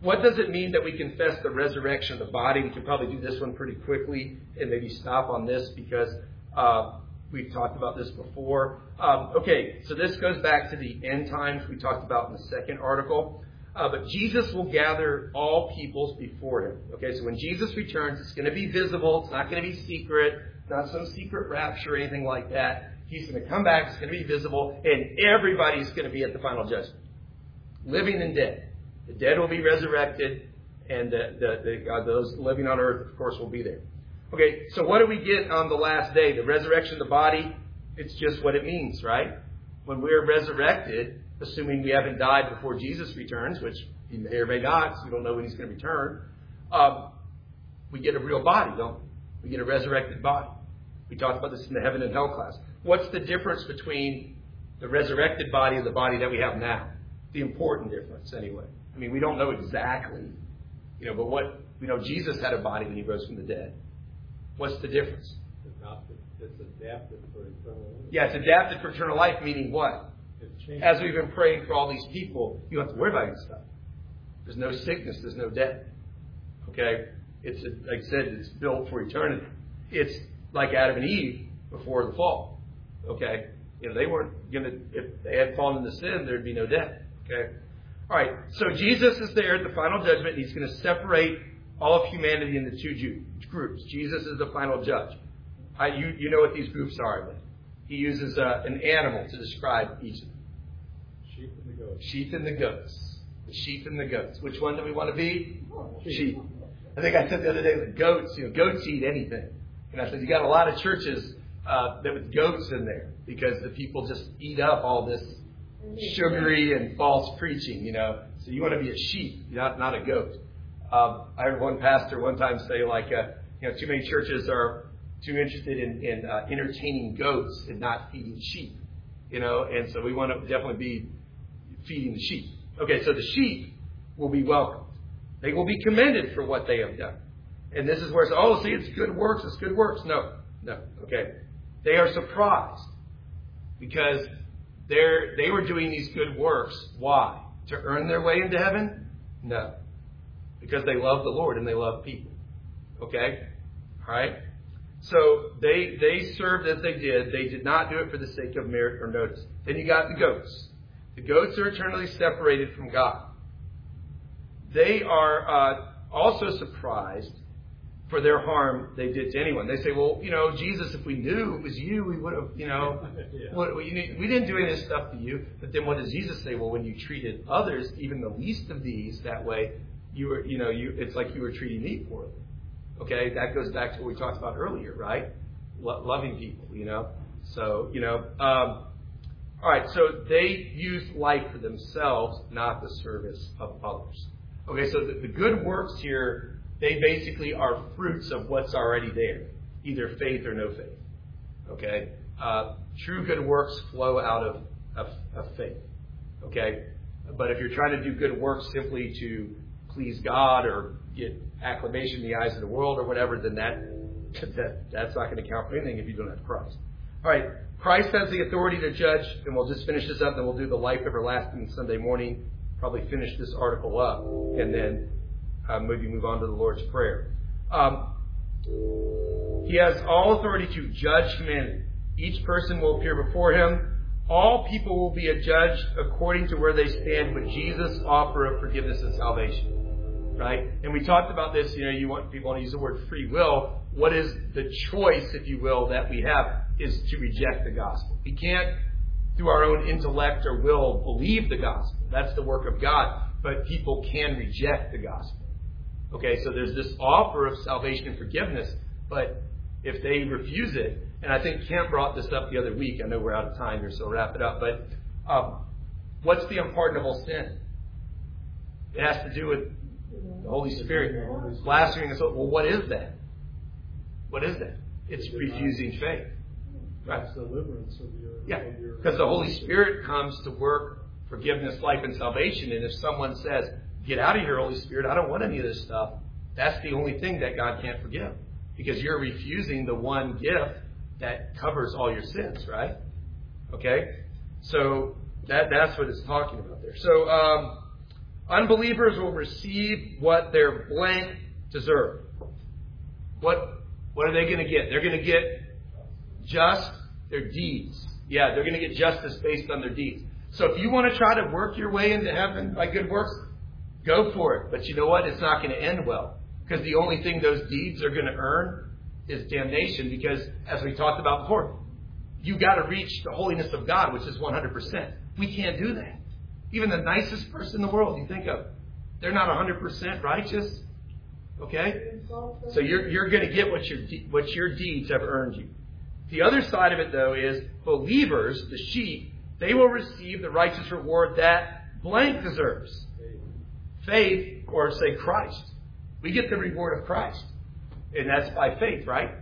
what does it mean that we confess the resurrection of the body? We can probably do this one pretty quickly and maybe stop on this because uh, we've talked about this before. Um, okay, so this goes back to the end times we talked about in the second article. Uh, but Jesus will gather all peoples before him. Okay, so when Jesus returns, it's going to be visible. It's not going to be secret, not some secret rapture or anything like that. He's going to come back. It's going to be visible, and everybody's going to be at the final judgment, living and dead. The dead will be resurrected, and the, the, the, uh, those living on earth, of course, will be there. Okay, so what do we get on the last day? The resurrection of the body, it's just what it means, right? When we're resurrected, assuming we haven't died before Jesus returns, which he may or may not, so we don't know when he's going to return, um, we get a real body, don't we? We get a resurrected body. We talked about this in the heaven and hell class. What's the difference between the resurrected body and the body that we have now? The important difference, anyway. I mean, we don't know exactly, you know, but what, we know Jesus had a body when he rose from the dead. What's the difference? Adopted. It's adapted for eternal life. Yeah, it's adapted for eternal life, meaning what? As we've been praying for all these people, you don't have to worry about any stuff. There's no sickness, there's no death. Okay? It's, like I said, it's built for eternity. It's like Adam and Eve before the fall. Okay? You know, they weren't going to, if they had fallen into sin, there'd be no death. Okay? All right, so Jesus is there at the final judgment. He's going to separate all of humanity into two Jew, groups. Jesus is the final judge. I, you, you know what these groups are. Then. He uses uh, an animal to describe each of them. Sheep and the goats. Sheep and the goats. The sheep and the goats. Which one do we want to be? Sheep. Sheep. I think I said the other day that goats, you know, goats eat anything. And I said, you got a lot of churches uh, that with goats in there because the people just eat up all this sugary and false preaching, you know. So you want to be a sheep, not not a goat. Um, I heard one pastor one time say, like, uh, you know, too many churches are too interested in, in uh, entertaining goats and not feeding sheep, you know. And so we want to definitely be feeding the sheep. Okay, so the sheep will be welcomed. They will be commended for what they have done. And this is where it's, oh, see, it's good works, it's good works. No, no, okay. They are surprised because they're, they were doing these good works. Why? To earn their way into heaven? No. Because they love the Lord and they love people. Okay? All right? So they they served as they did. They did not do it for the sake of merit or notice. Then you got the goats. The goats are eternally separated from God. They are uh, also surprised for their harm they did to anyone. They say, well, you know, Jesus, if we knew it was you, we would have, you know, yeah. what, we, we didn't do any of this stuff to you. But then what does Jesus say? Well, when you treated others, even the least of these, that way, you were, you know, you it's like you were treating me poorly. Okay, that goes back to what we talked about earlier, right? Lo- loving people, you know. So, you know, um, all right. So they use life for themselves, not the service of others. Okay, so the, the good works here, they basically are fruits of what's already there, either faith or no faith. Okay, uh, true good works flow out of, of, of faith. Okay, but if you're trying to do good works simply to please God or get acclamation in the eyes of the world or whatever, then that, that that's not going to count for anything if you don't have Christ. All right, Christ has the authority to judge, and we'll just finish this up, and we'll do the life everlasting Sunday morning. Probably finish this article up, and then uh, maybe move on to the Lord's Prayer. Um, he has all authority to judge humanity. Each person will appear before him. All people will be adjudged according to where they stand with Jesus' offer of forgiveness and salvation. Right? And we talked about this, you know, you want people to use the word free will. What is the choice, if you will, that we have is to reject the gospel. We can't, through our own intellect or will, believe the gospel. That's the work of God. But people can reject the gospel. Okay, so there's this offer of salvation and forgiveness, but if they refuse it, and I think Kent brought this up the other week. I know we're out of time here, so wrap it up. But um, what's the unpardonable sin? It has to do with the Holy Spirit blaspheming. Well, what is that? What is that? It's refusing faith. Right. That's deliverance of your... Yeah, because the Holy Spirit comes to work forgiveness, life, and salvation. And if someone says, get out of here, Holy Spirit, I don't want any of this stuff, that's the only thing that God can't forgive. Because you're refusing the one gift that covers all your sins, right? Okay? So that that's what it's talking about there. So, um, Unbelievers will receive what their blank deserve. What, what are they going to get? They're going to get just their deeds. Yeah, they're going to get justice based on their deeds. So if you want to try to work your way into heaven by good works, go for it. But you know what? It's not going to end well. Because the only thing those deeds are going to earn is damnation. Because, as we talked about before, you got to reach the holiness of God, which is one hundred percent. We can't do that. Even the nicest person in the world you think of, they're not one hundred percent righteous. Okay? So you're you're going to get what your what your deeds have earned you. The other side of it, though, is believers, the sheep, they will receive the righteous reward that blank deserves. Faith, or say Christ. We get the reward of Christ. And that's by faith, right?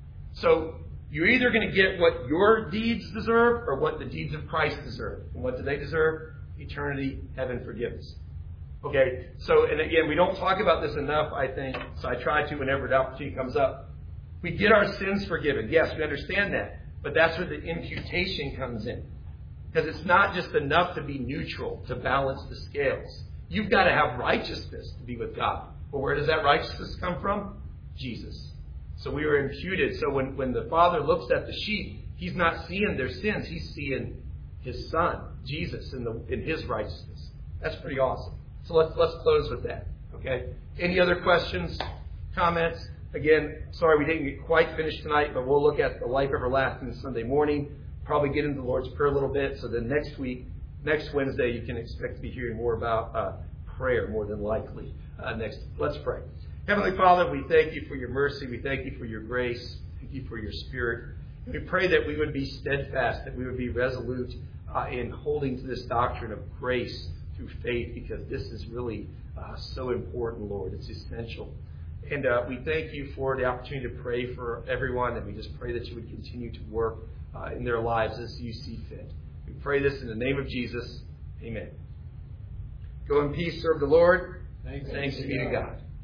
So you're either going to get what your deeds deserve or what the deeds of Christ deserve. And what do they deserve? Eternity, heaven, forgiveness. Okay, so, and again, we don't talk about this enough, I think, so I try to whenever the opportunity comes up. We get our sins forgiven. Yes, we understand that. But that's where the imputation comes in. Because it's not just enough to be neutral, to balance the scales. You've got to have righteousness to be with God. Well, where does that righteousness come from? Jesus. So we were imputed. So when, when the Father looks at the sheep, He's not seeing their sins. He's seeing His Son, Jesus, in, the, in His righteousness. That's pretty awesome. So let's let's close with that. Okay? Any other questions, comments? Again, sorry we didn't get quite finished tonight, but we'll look at the life everlasting Sunday morning. Probably get into the Lord's Prayer a little bit. So then next week, next Wednesday, you can expect to be hearing more about uh, prayer, more than likely. Uh, next, let's pray. Heavenly Father, we thank you for your mercy. We thank you for your grace. Thank you for your Spirit. We pray that we would be steadfast, that we would be resolute uh, in holding to this doctrine of grace through faith, because this is really uh, so important, Lord. It's essential. And uh, we thank you for the opportunity to pray for everyone, and we just pray that you would continue to work uh, in their lives as you see fit. We pray this in the name of Jesus. Amen. Go in peace, serve the Lord. Thanks, Thanks be to God.